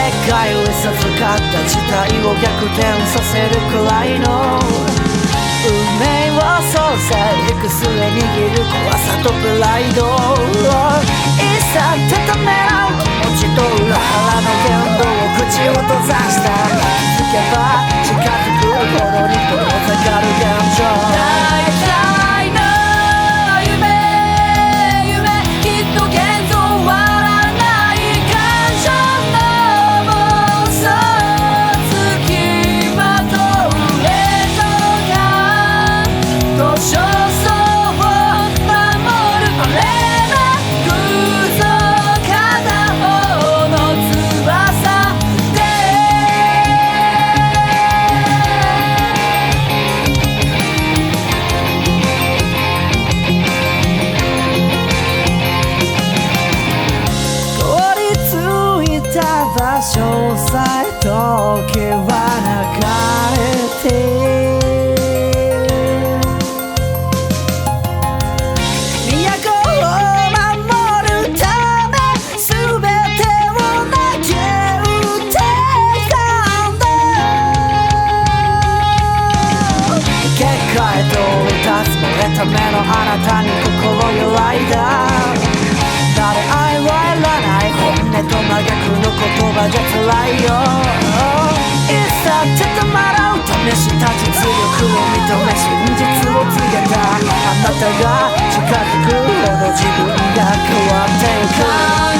界を授かった事態を逆転させるくらいの運命を操作行く末握る怖さとプライドいざ高め合う気持ちと裏腹の言動を口を閉ざした気づけば近づくほどに遠ざかる現状大体の夢きっと現像はない感情の妄想つきまとうレッド感と焦燥を守るパレーな偶像片方の翼で取り付いた場所さえ時は流れて都を守るため全てを投げ打ってたんだ結果へと立つ漏れた目のあなたに心揺らいだ誰愛はいらない本音と真逆の言葉じゃ辛いよいざってまらう試した実力を認め真実を告げたあなたが近づくほど自分が変わっていく